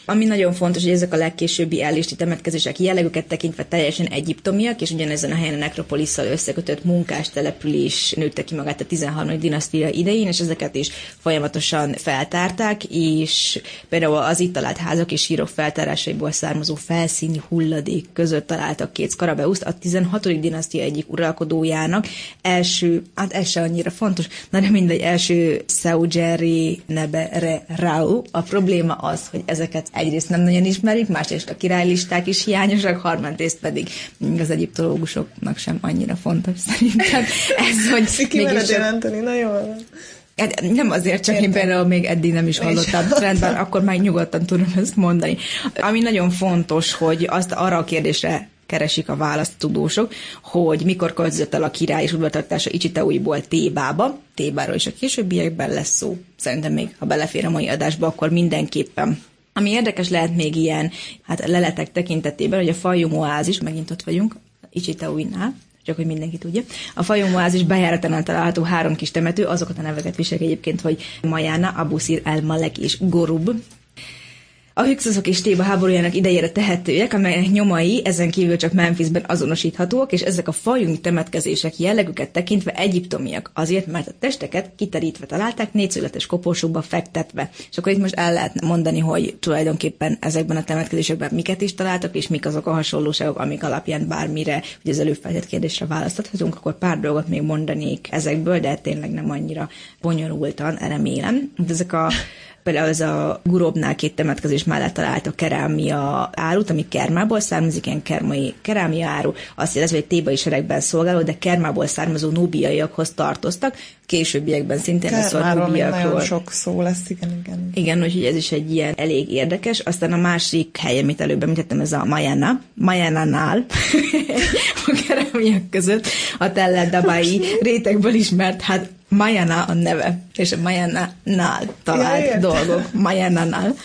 Ami nagyon fontos, hogy ezek a legkésőbbi ellisti temetkezések jellegüket tekintve teljesen egyiptomiak, és ugyanezen a helyen a nekropolisszal összekötött munkástelepülés nőtte ki magát a tizenharmadik dinasztia idején, és ezeket is folyamatosan feltárták, és például az itt talált házak és sírok feltárásaiból származó felszíni hulladék között találtak két szkarabeuszt, a tizenhatodik dinasztia egyik uralkodójának első, hát ez se annyira fontos, na de mindegy, első Seugeri Nebere Rau. A probléma az, hogy ezeket egyrészt nem nagyon ismerik, másrészt a királylisták is hiányosak, harmadrészt pedig az egyiptológusoknak sem annyira fontos szerintem. Ez, hogy ki mered jelenteni, na jól. Hát nem azért, csak Értem. Én például még eddig nem is hallottam trendben, akkor már nyugodtan tudom ezt mondani. Ami nagyon fontos, hogy azt arra a kérdésre keresik a választ tudósok, hogy mikor költözött el a király és udvartartása Icsiteúiból Thébába. Thébáról is a későbbiekben lesz szó. Szerintem még, ha belefér a mai adásba, akkor mindenképpen. Ami érdekes lehet még ilyen hát leletek tekintetében, hogy a Fayum oázis, megint ott vagyunk, Icsiteúinál, csak hogy mindenki tudja. A Fayum oázis bejáratánál található három kis temető, azokat a neveket visel egyébként, hogy Mayana, Abu Sir el-Malek és Gorub. A hükszöszök és Théba háborújának idejére tehetőek, amelyek nyomai ezen kívül csak Memphisben azonosíthatóak, és ezek a fajumi temetkezések jellegüket tekintve egyiptomiak, azért, mert a testeket kiterítve találták, négyszögletes koporsókba fektetve. És akkor itt most el lehet mondani, hogy tulajdonképpen ezekben a temetkezésekben miket is találtak, és mik azok a hasonlóságok, amik alapján bármire, hogy az előfeltett kérdésre választhatunk, akkor pár dolgot még mondanék ezekből, de tényleg nem annyira bonyolultan, remélem. Ezek a Például ez a Gurobnál két temetkezés mellett talált a kerámia árut, ami Kermából származik, ilyen kermai kerámia áru. Azt jelenti, hogy thébai seregben szolgáló, de Kermából származó núbiaiakhoz tartoztak. Későbbiekben szintén lesz a núbiakról. Nagyon sok szó lesz, igen, igen. Igen, úgyhogy ez is egy ilyen elég érdekes. Aztán a másik hely, amit előbb említettem, ez a Mayana. Mayana-nál a kerámiak között a Tell el-Dabai rétegből ismert, hát Mayana a neve, és a Mayana-nál talált ja, dolgok. Mayana-nál.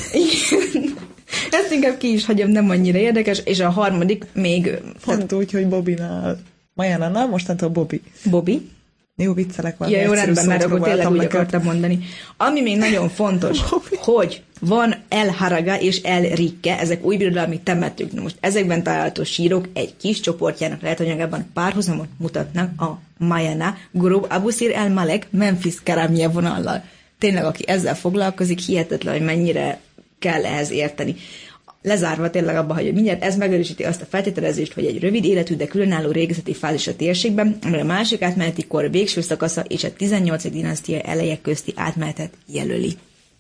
Ezt inkább ki is hagyom, nem annyira érdekes, és a harmadik még... Pont úgy, hogy Bobinál. Mayana-nál, mostantól Bobby. Bobby? Jó viccelek van. Ja, jó, rendben, mert akkor tényleg úgy akartam mondani. Ami még nagyon fontos, hogy van El Haraga és El Rikke, ezek új birodalmi temetők. Na most ezekben található sírok egy kis csoportjának lehetőanyagában párhuzamot mutatnak a Mayana, Gurub, Abu Sir el-Malek, Memphis kerámia vonallal. Tényleg, aki ezzel foglalkozik, hihetetlen, hogy mennyire kell ehhez érteni. Lezárva tényleg abba, hogy mindjárt ez megerősíti azt a feltételezést, hogy egy rövid életű, de különálló régészeti fázis a térségben, amely a másik átmeneti kor végső szakasza és a tizennyolcadik dinasztia eleje közti átmenetet jelöli.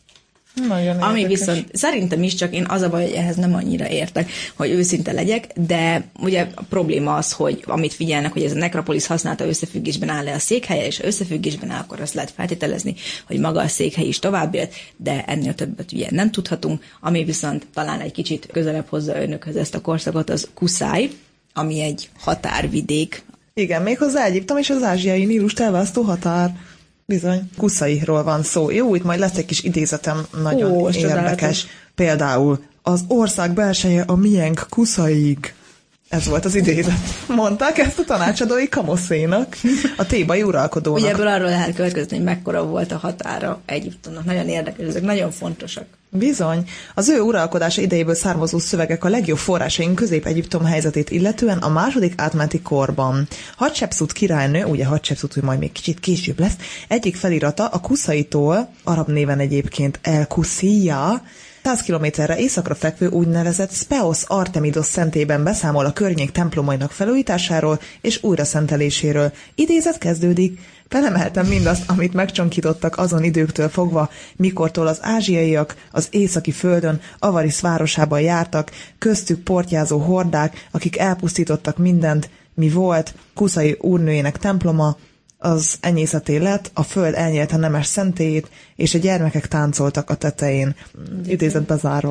Nagyon Ami érdekes. viszont szerintem is, csak én az a baj, hogy ehhez nem annyira értek, hogy őszinte legyek, de ugye a probléma az, hogy amit figyelnek, hogy ez a nekropolisz használata összefüggésben áll le a székhelye, és ha összefüggésben áll, akkor azt lehet feltételezni, hogy maga a székhely is tovább élt, de ennél többet ugye nem tudhatunk, ami viszont talán egy kicsit közelebb hozza önökhöz ezt a korszakot, az Kuszáj, ami egy határvidék. Igen, méghozzá Egyiptom és az ázsiai Nílust elválasztó határ. Bizony, Kuszairól van szó. Jó, itt majd lesz egy kis idézetem, nagyon Ó, érdekes. Például az ország belseje a miénk Kuszaig. Ez volt az idézet. Mondták ezt a tanácsadói Kamoszénak, a thébai uralkodónak. Ugye ebből arról lehet következni, hogy mekkora volt a határa Egyiptomnak. Nagyon érdekes, ezek nagyon fontosak. Bizony. Az ő uralkodása idejéből származó szövegek a legjobb forrásaink Közép-Egyiptom helyzetét illetően a második átmeneti korban. Hatshepsut királynő, ugye Hatshepsut, hogy majd még kicsit később lesz, egyik felirata a Kuszaitól, arab néven egyébként El-Kuszija, száz kilométerre északra fekvő úgynevezett Speos Artemidos szentében beszámol a környék templomainak felújításáról és újraszenteléséről. Idézet kezdődik. Felemeltem mindazt, amit megcsonkítottak azon időktől fogva, mikortól az ázsiaiak az északi földön Avaris városában jártak, köztük portyázó hordák, akik elpusztítottak mindent, mi volt, Kuszai úrnőjének temploma, az enyészeté lett, a föld elnyelte nemes szentélyét, és a gyermekek táncoltak a tetején. Idézet bezárva.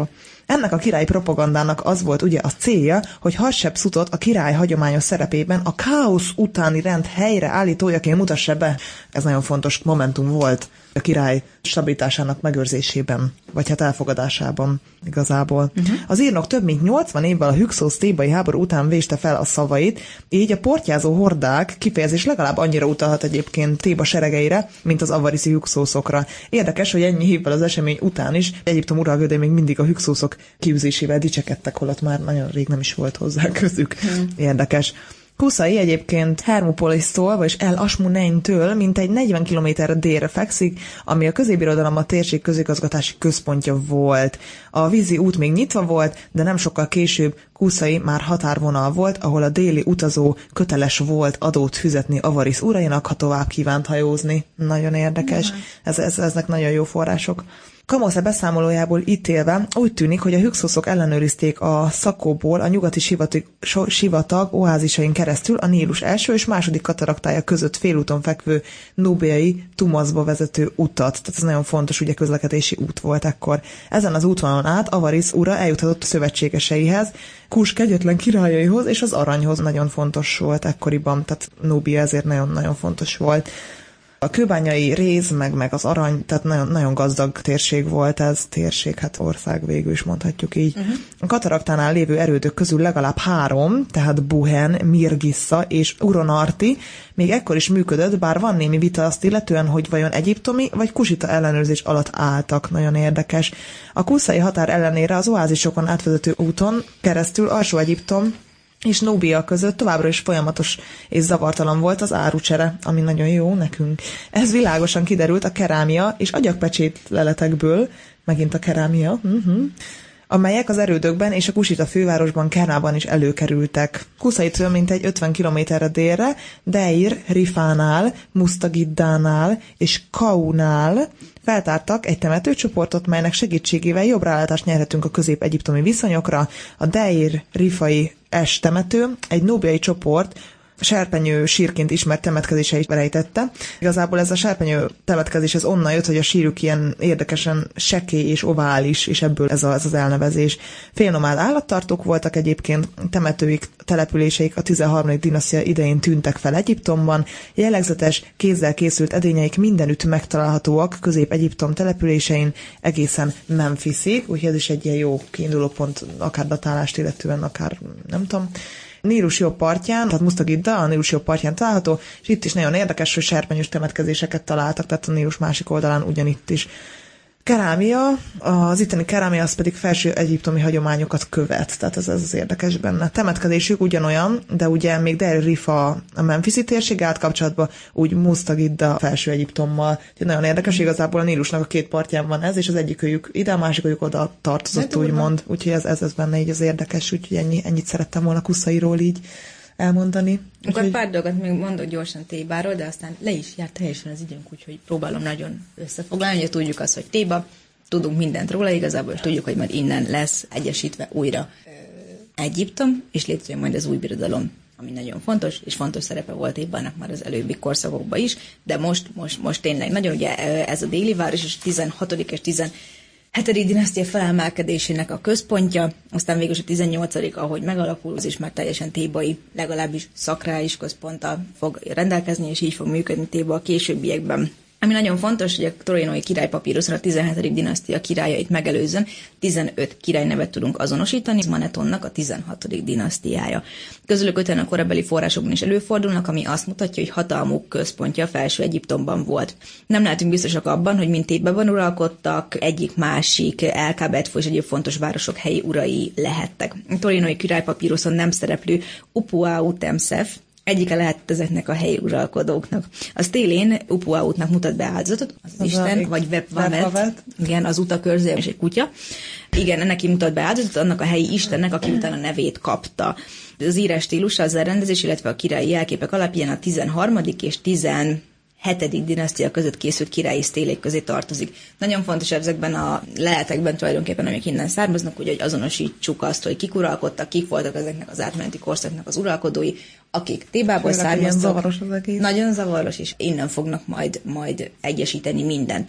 Ennek a királyi propagandának az volt ugye a célja, hogy Hatsepszutot a király hagyományos szerepében a káosz utáni rend helyreállítójaként mutassa be. Ez nagyon fontos momentum volt a király stabilitásának megőrzésében, vagy hát elfogadásában igazából. Uh-huh. Az írnok több mint nyolcvan évvel a hükszósz-thébai háború után véste fel a szavait, így a portyázó hordák kifejezés legalább annyira utalhat egyébként Théba seregeire, mint az avariszi hükszószokra. Érdekes, hogy ennyi évvel az esemény után is Egyiptom uralkodói még mindig a hükszószok kiűzésével dicsekedtek, holott már nagyon rég nem is volt hozzá közük. Uh-huh. Érdekes. Kuszai egyébként Hermopolisztól, vagyis El Asmuneintől mintegy negyven kilométerre délre fekszik, ami a középbirodalom a térség közigazgatási központja volt. A vízi út még nyitva volt, de nem sokkal később Kuszai már határvonal volt, ahol a déli utazó köteles volt adót fizetni Avaris urainak, ha tovább kívánt hajózni. Nagyon érdekes. Ez, ez, eznek nagyon jó források. Kamosza beszámolójából ítélve úgy tűnik, hogy a hükszoszok ellenőrizték a Szakóból a nyugati sivatag, sivatag oázisain keresztül a Nílus első és második kataraktája között félúton fekvő núbiai Tumaszba vezető utat. Tehát ez nagyon fontos, ugye közlekedési út volt ekkor. Ezen az útvonalon át Avaris ura eljuthatott a szövetségeseihez, Kús kegyetlen királyaihoz és az aranyhoz. Nagyon fontos volt ekkoriban, tehát Núbia ezért nagyon-nagyon fontos volt. A kőbányai réz, meg, meg az arany, tehát nagyon, nagyon gazdag térség volt ez, térség, hát ország végül is mondhatjuk így. Uh-huh. A kataraktánál lévő erődök közül legalább három, tehát Buhen, Mirgissa és Uronarti még ekkor is működött, bár van némi vita azt illetően, hogy vajon egyiptomi vagy kusita ellenőrzés alatt álltak. Nagyon érdekes. A kuszai határ ellenére az oázisokon átvezető úton keresztül Alsó-Egyiptom és Núbia között továbbra is folyamatos és zavartalan volt az árucsere, ami nagyon jó nekünk. Ez világosan kiderült a kerámia és agyagpecsét leletekből, megint a kerámia, uh-huh, amelyek az erődökben és a kusita fővárosban Kernában is előkerültek. Kuszaitől mintegy ötven kilométerre délre, Deir Rifánál, Musztagiddánál és Kaunál feltártak egy temetőcsoportot, melynek segítségével jobb rálátást nyerhetünk a közép-egyiptomi viszonyokra. A Deir Rifai es temető egy núbiai csoport serpenyő sírként ismert temetkezéseit rejtette. Igazából ez a serpenyő temetkezés ez onnan jött, hogy a sírük ilyen érdekesen sekély és ovális, és ebből ez, a, ez az elnevezés. Félnomád állattartók voltak egyébként, temetőik, településeik a tizenharmadik dinasztia idején tűntek fel Egyiptomban. Jellegzetes, kézzel készült edényeik mindenütt megtalálhatóak Közép-Egyiptom településein egészen Memphisig, úgyhogy ez is egy ilyen jó kiindulópont, akár datálást illetően, akár nem tudom. Nílus jobb partján, tehát Musztagidda a Nílus jobb partján található, és itt is nagyon érdekes, hogy serpenyős temetkezéseket találtak, tehát a Nílus másik oldalán ugyanitt is. Kerámia, az itteni kerámia az pedig felső egyiptomi hagyományokat követ, tehát ez, ez az érdekes benne. Temetkezésük ugyanolyan, de ugye még Deir Rifa a Memphisi térség állt kapcsolatban, úgy Musztagidda felső Egyiptommal. Úgyhogy nagyon érdekes, igazából a Nílusnak a két partján van ez, és az egyikőjük ide, a másikőjük oda tartozott, úgymond. Úgyhogy ez, ez, ez benne így az érdekes, úgyhogy ennyi, ennyit szerettem volna Kuszairól így elmondani. Akkor úgyhogy... pár dolgot még mondok gyorsan Thébáról, de aztán le is járt teljesen az időnk, úgyhogy próbálom nagyon összefoglalni. Ugye tudjuk azt, hogy Théba, tudunk mindent róla, igazából tudjuk, hogy majd innen lesz egyesítve újra Egyiptom, és létrejön majd az új birodalom, ami nagyon fontos, és fontos szerepe volt Thébának már az előbbi korszakokban is, de most, most, most tényleg nagyon, ugye ez a déli város, és tizenhatodik és tizenhetedik dinasztia felemelkedésének a központja, aztán végül a tizennyolcadik ahogy megalapul, az is már teljesen thébai, legalábbis szakrális központtal fog rendelkezni, és így fog működni Théba a későbbiekben. Ami nagyon fontos, hogy a trojanói királypapíruszon a tizenhetedik dinasztia királyait megelőzően tizenöt királynevet tudunk azonosítani, Manetonnak a tizenhatodik dinasztiája. Közülük öten a korabeli forrásokban is előfordulnak, ami azt mutatja, hogy hatalmuk központja felső Egyiptomban volt. Nem lehetünk biztosak abban, hogy mind Thébában uralkodtak, egyik-másik El-Kabetfo és egyéb fontos városok helyi urai lehettek. A trojanói királypapíruszon nem szereplő Upuautemszef egyike lehetett ezeknek a helyi uralkodóknak. Az télén Upuautnak mutat be áldozatot, az, az Isten, vagy Vepvavet, igen, az utakörző és egy kutya. Igen, neki mutat be áldozatot, annak a helyi istennek, aki utána nevét kapta. Az írás stílusa, az elrendezés, illetve a királyi jelképek alapján a tizenharmadik és tizenhetedik dinasztia között készült királyi sztélék közé tartozik. Nagyon fontos ezekben a leletekben tulajdonképpen, amik innen származnak, hogy azonosítsuk azt, hogy kik uralkodtak, kik voltak ezeknek az átmeneti korszaknak az uralkodói, akik Thébából származtak. Zavaros az egész. Nagyon zavaros, és innen fognak majd, majd egyesíteni mindent.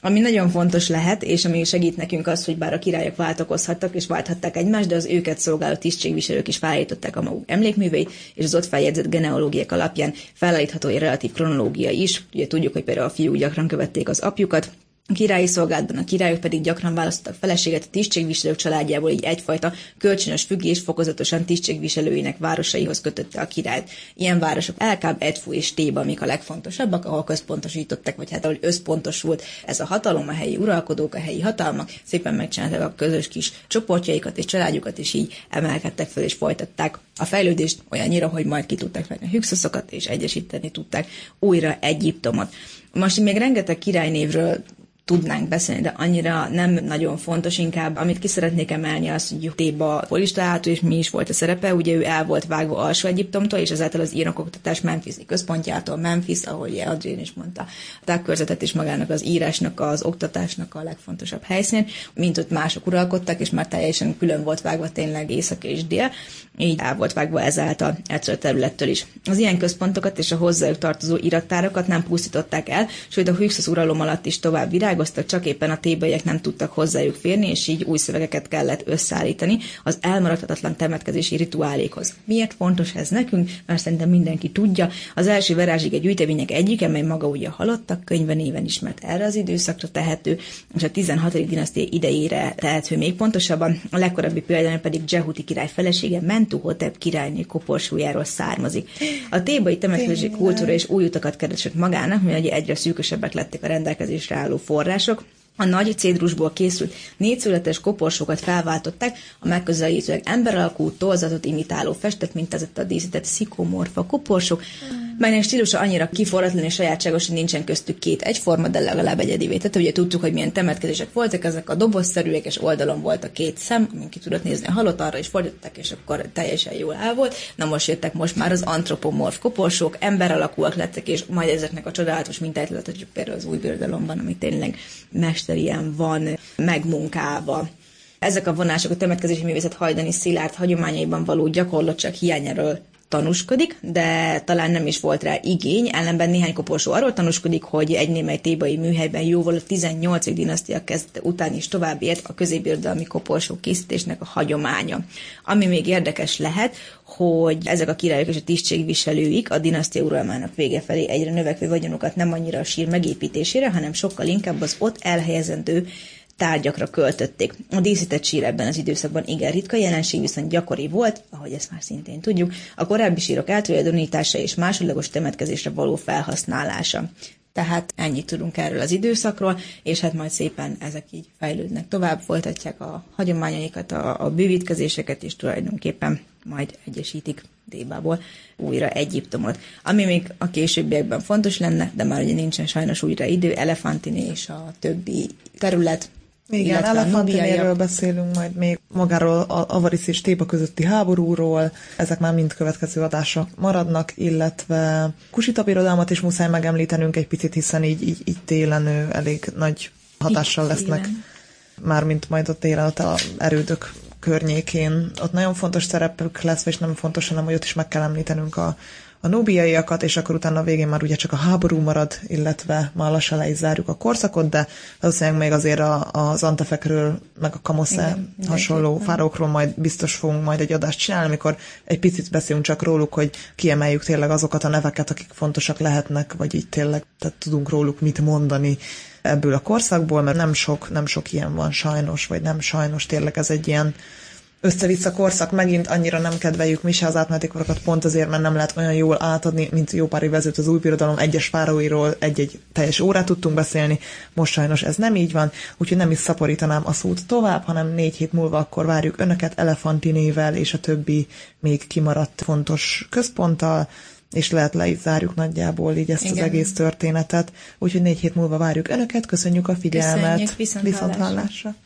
Ami nagyon fontos lehet, és ami segít nekünk az, hogy bár a királyok váltakozhattak és válthatták egymást, de az őket szolgáló tisztségviselők is felállították a maguk emlékműveit, és az ott feljegyzett genealógiák alapján felállítható egy relatív kronológia is. Ugye tudjuk, hogy például a fiúk gyakran követték az apjukat, a királyi szolgálatban a királyok pedig gyakran választottak feleséget a tisztségviselők családjából, így egyfajta kölcsönös függés fokozatosan tisztségviselőinek városaihoz kötötte a királyt. Ilyen városok Elkáp, Edfu és Téba, amik a legfontosabbak, ahol központosítottak, vagy hát ahol összpontosult ez a hatalom, a helyi uralkodók, a helyi hatalmak, szépen megcsinálták a közös kis csoportjaikat és családjukat, és így emelkedtek fel és folytatták a fejlődést olyannyira, hogy majd ki tudták venni a Hükszoszokat, és egyesíteni tudták újra Egyiptomot. Most még rengeteg királynévről tudnánk beszélni, de annyira nem nagyon fontos, inkább amit ki szeretnék emelni az, hogy Téba hol is található, és mi is volt a szerepe. Ugye ő el volt vágva Alsó Egyiptomtól, és ezáltal az írnokoktatás Memphis-i központjától, Memphis, ahogy Adrien is mondta, a tágkörzetet és magának az írásnak, az oktatásnak a legfontosabb helyszín, mint ott mások uralkodtak, és már teljesen külön volt vágva tényleg észak és dél, így el volt vágva ezáltal ettől a területtől is. Az ilyen központokat és a hozzájuk tartozó irattárakat nem pusztították el, sőt a Hükszosz uralom alatt is tovább virágoztak, csak éppen a tébaiek nem tudtak hozzájuk férni, és így új szövegeket kellett összeállítani az elmaradhatatlan temetkezési rituálékhoz. Miért fontos ez nekünk? Mert szerintem mindenki tudja. Az első varázsige gyűjtemények egyike, mely maga ugye a halottak könyve néven ismert, erre az időszakra tehető, és a tizenhatodik dinasztia idejére tehető még pontosabban. A legkorábbi példány pedig Dzsehuti király felesége Mentuhotep királyné koporsójáról származik. A tébai temetkezési kultúra és új utakat keresett magának, mivel egyre szűkösebbek lettek a rendelkezésre álló források. A nagy cédrusból készült négyszögletes koporsókat felváltották a megközelítőleg emberalakú, tollzatot imitáló festett mintázatta díszített szikomorfa koporsók, melynek stílusa annyira kiforratlan és sajátságos, hogy nincsen köztük két egyforma, de legalább egyedivé. Tehát ugye tudtuk, hogy milyen temetkezések voltak, ezek a dobozszerűek, és oldalon volt a két szem, amin ki tudott nézni a halott, arra is fordították, és akkor teljesen jól el volt. Na most jöttek most már az antropomorf koporsók, emberalakúak lettek, és majd ezeknek a csodálatos mintáit láthatjuk például az új birodalomban, ami tényleg mesterien van megmunkálva. Ezek a vonások a temetkezési művészet hajdani szilárd hagyományaiban való gyakorlottság hiányáról tanúskodik, de talán nem is volt rá igény, ellenben néhány koporsó arról tanúskodik, hogy egy némely tébai műhelyben jóval a tizennyolcadik dinasztia kezdete után is tovább ért a középbirodalmi koporsó készítésnek a hagyománya. Ami még érdekes lehet, hogy ezek a királyok és a tisztségviselőik a dinasztia uralmának vége felé egyre növekvő vagyonukat nem annyira a sír megépítésére, hanem sokkal inkább az ott elhelyezendő tárgyakra költötték. A díszített sír ebben az időszakban igen ritka jelenség, viszont gyakori volt, ahogy ezt már szintén tudjuk, a korábbi sírok eltulajdonítása és másodlagos temetkezésre való felhasználása. Tehát ennyit tudunk erről az időszakról, és hát majd szépen ezek így fejlődnek tovább, folytatják a hagyományaikat, a, a bővítkezéseket, és tulajdonképpen majd egyesítik Tébából újra Egyiptomot. Ami még a későbbiekben fontos lenne, de már ugye nincsen sajnos újra idő, Elefantiné és a többi terület. Igen, Elefantinéről beszélünk majd még, magáról a Avaris és Téba közötti háborúról, ezek már mind következő adásra maradnak, illetve Kusita birodalmat is muszáj megemlítenünk egy picit, hiszen így, így, így télen ő elég nagy hatással lesznek, mármint majd a télen ott a erődök környékén. Ott nagyon fontos szerepük lesz, és nem fontos, hanem hogy ott is meg kell említenünk a a núbiaiakat, és akkor utána a végén már ugye csak a háború marad, illetve már lassan le is zárjuk a korszakot, de valószínűleg még azért a, az Antefekről, meg a Kamosze hasonló fáraókról majd biztos fogunk majd egy adást csinálni, amikor egy picit beszélünk csak róluk, hogy kiemeljük tényleg azokat a neveket, akik fontosak lehetnek, vagy így tényleg tehát tudunk róluk mit mondani ebből a korszakból, mert nem sok, nem sok ilyen van sajnos, vagy nem sajnos, tényleg ez egy ilyen össze-vissza korszak, megint annyira nem kedveljük mi se az átmeneti korokat, pont azért, mert nem lehet olyan jól átadni, mint jó pár évvel ezelőtt az új birodalom egyes fáraóiról egy-egy teljes órát tudtunk beszélni, most sajnos ez nem így van, úgyhogy nem is szaporítanám a szót tovább, hanem négy hét múlva akkor várjuk önöket Elefantinével és a többi még kimaradt fontos központtal, és lehet le is zárjuk nagyjából így ezt Igen. az egész történetet, úgyhogy négy hét múlva várjuk önöket, köszönjük a figyelmet, köszönjük, viszont, viszont hallásra.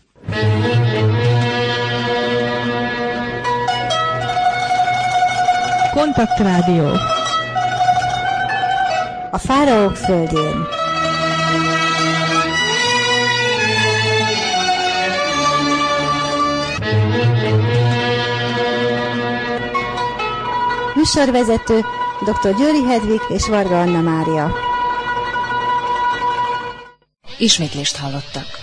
Kontaktrádió. A fáraók földjén. Műsorvezető dr. Győri Hedvig és Varga Anna Mária. Ismétlést hallottak.